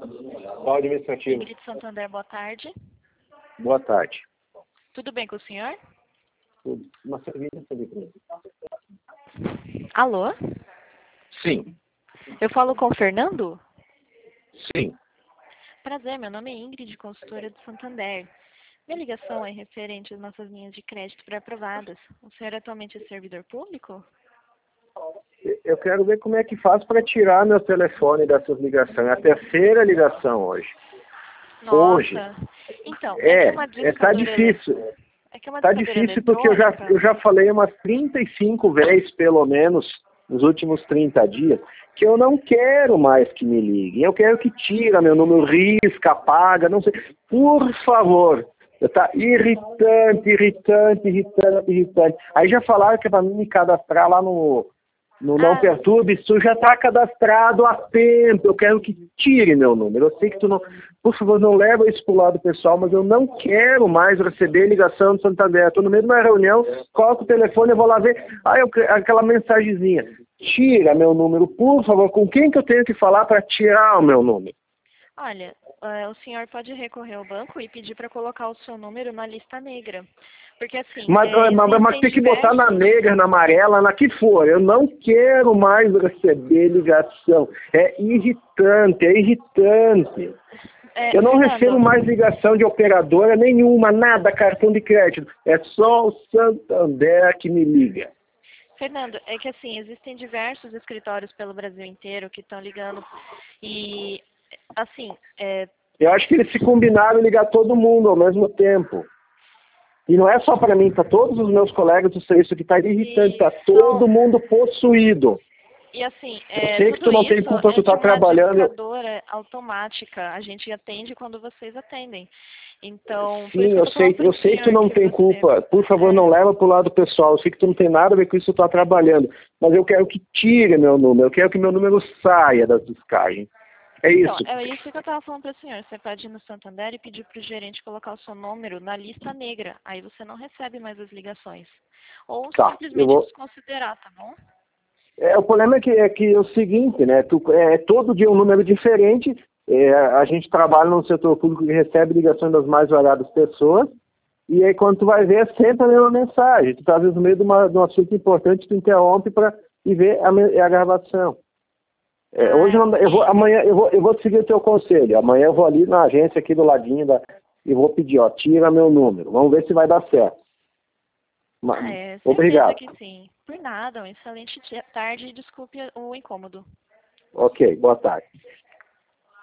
Qual administrativo? Ingrid Santander, boa tarde. Boa tarde. Tudo bem com o senhor? Tudo. Uma cerveja sobre. Alô? Sim. Eu falo com o Fernando? Sim. Prazer, meu nome é Ingrid, consultora do Santander. Minha ligação é referente às nossas linhas de crédito pré-aprovadas. O senhor atualmente é servidor público? Eu quero ver como é que faz para tirar meu telefone dessas ligações. É a terceira ligação hoje. Nossa. Hoje. Então, Tá difícil. Tá difícil porque eu já falei umas 35 vezes, pelo menos, nos últimos 30 dias, que eu não quero mais que me liguem. Eu quero que tira meu número, risca, apaga, não sei. Por favor. Tá irritante. Aí já falaram que é para mim me cadastrar lá no Não Perturbe. Isso já tá cadastrado há tempo. Eu quero que tire meu número. Eu sei que tu não... Por favor, não leva isso pro lado pessoal, mas eu não quero mais receber ligação do Santander. Estou no meio de uma reunião, coloco o telefone, eu vou lá ver. Aquela mensagenzinha. Tira meu número, por favor. Com quem que eu tenho que falar para tirar o meu número? Olha, o senhor pode recorrer ao banco e pedir para colocar o seu número na lista negra. Porque assim... Mas tem que botar na negra, na amarela, na que for. Eu não quero mais receber ligação. É irritante. Eu não recebo mais ligação de operadora nenhuma, nada, cartão de crédito. É só o Santander que me liga. Fernando, é que assim, existem diversos escritórios pelo Brasil inteiro que estão ligando e, assim... Eu acho que eles se combinaram em ligar todo mundo ao mesmo tempo. E não é só para mim, para todos os meus colegas do serviço que está irritante, está todo mundo possuído. E assim, eu sei que tu não tem culpa, tu tá trabalhando. É automática, a gente atende quando vocês atendem. Então, sim, eu sei que tu não tem culpa. Por favor, não leva pro lado pessoal. Eu sei que tu não tem nada a ver com isso, tu tá trabalhando. Mas eu quero que tire meu número, eu quero que meu número saia das descargas. É isso. Então, é isso que eu estava falando para o senhor. Você pode ir no Santander e pedir para o gerente colocar o seu número na lista negra. Aí você não recebe mais as ligações. Ou simplesmente desconsiderar, tá bom? O problema é que é o seguinte, né? Todo dia um número diferente. A gente trabalha no setor público que recebe ligações das mais variadas pessoas. E aí quando tu vai ver, é sempre a mesma mensagem. Tu tá às vezes no meio de um assunto importante, tu interrompe para ir ver a gravação. Hoje amanhã eu vou seguir o teu conselho. Amanhã eu vou ali na agência aqui do ladinho e vou pedir, tira meu número. Vamos ver se vai dar certo. Obrigado. Que sim. Por nada, uma excelente tarde e desculpe o incômodo. Ok, boa tarde.